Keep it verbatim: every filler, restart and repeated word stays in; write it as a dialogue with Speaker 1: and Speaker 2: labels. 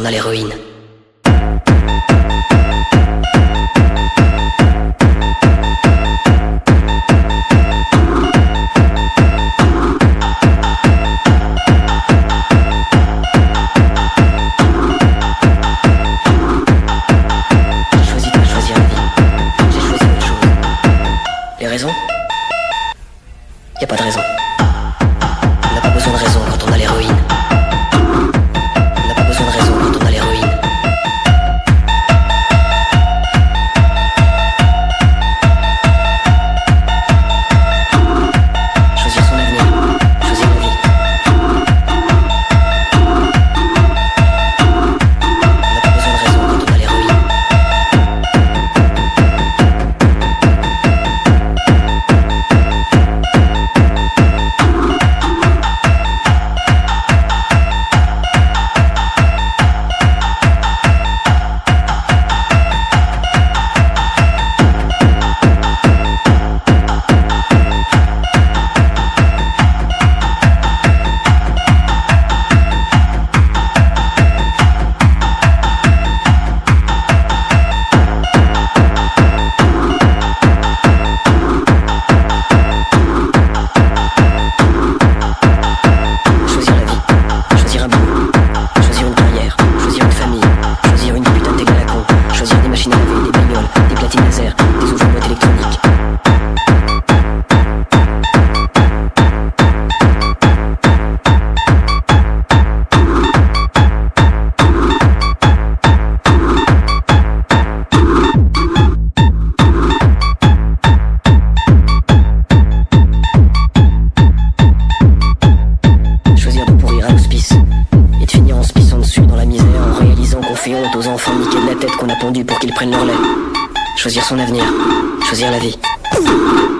Speaker 1: a l'héroïne.
Speaker 2: Raison ? Y a pas de raison. On n'a pas besoin de raison quand on a l'héroïne. On n'a pas besoin de raison quand on a l'héroïne. Choisir son avenir, choisir la vie. On n'a pas besoin de raison quand on a l'héroïne. Aux enfants niqués de la tête qu'on a pondu pour qu'ils prennent leur lait. Choisir son avenir, choisir la vie.